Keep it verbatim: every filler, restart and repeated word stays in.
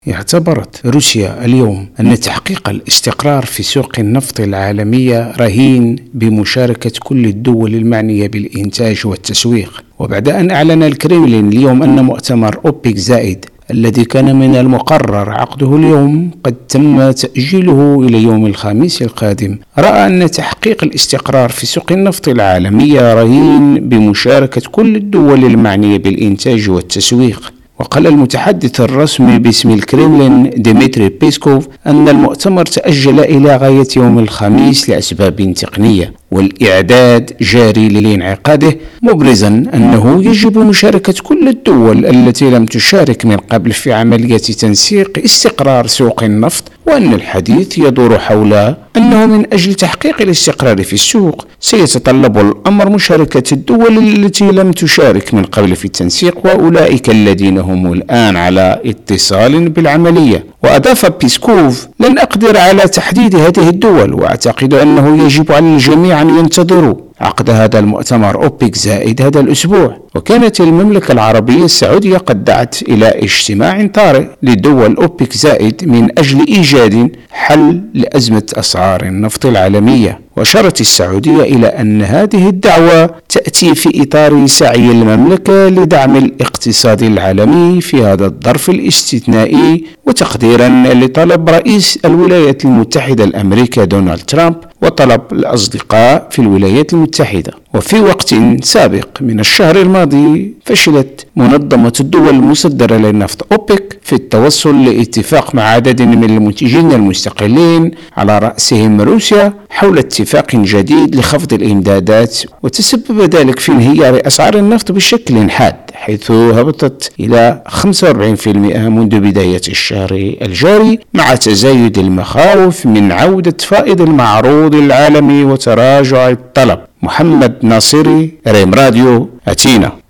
اعتبرت روسيا اليوم أن تحقيق الاستقرار في سوق النفط العالمية رهين بمشاركة كل الدول المعنية بالإنتاج والتسويق. وبعد أن أعلن الكريملين اليوم أن مؤتمر أوبك زائد الذي كان من المقرر عقده اليوم قد تم تأجيله إلى يوم الخميس القادم، رأى أن تحقيق الاستقرار في سوق النفط العالمية رهين بمشاركة كل الدول المعنية بالإنتاج والتسويق. وقال المتحدث الرسمي باسم الكريملين ديمتري بيسكوف أن المؤتمر تأجل إلى غاية يوم الخميس لأسباب تقنية، والإعداد جاري لانعقاده، مبرزا أنه يجب مشاركة كل الدول التي لم تشارك من قبل في عملية تنسيق استقرار سوق النفط، وأن الحديث يدور حول أنه من أجل تحقيق الاستقرار في السوق سيتطلب الأمر مشاركة الدول التي لم تشارك من قبل في التنسيق، وأولئك الذين هم الآن على اتصال بالعملية. وأضاف بيسكوف: لن أقدر على تحديد هذه الدول، وأعتقد أنه يجب على الجميع أن ينتظروا عقد هذا المؤتمر أوبك زائد هذا الأسبوع. وكانت المملكة العربية السعودية قد دعت إلى اجتماع طارئ لدول أوبك زائد من أجل إيجاد حل لأزمة أسعار النفط العالمية. وأشارت السعودية إلى أن هذه الدعوة تأتي في إطار سعي المملكة لدعم الاقتصاد العالمي في هذا الظرف الاستثنائي، وتقديرا لطلب رئيس الولايات المتحدة الأمريكي دونالد ترامب وطلب الأصدقاء في الولايات المتحدة. وفي وقت سابق من الشهر الماضي فشلت منظمة الدول المصدرة للنفط أوبك في التوصل لاتفاق مع عدد من المنتجين المستقلين على رأسهم روسيا حول اتفاق جديد لخفض الإمدادات، وتسبب ذلك في انهيار أسعار النفط بشكل حاد، حيث هبطت إلى خمسة وأربعين بالمئة منذ بداية الشهر الجاري، مع تزايد المخاوف من عودة فائض المعروض العالمي وتراجع الطلب. محمد ناصري، ريم راديو، أتينا.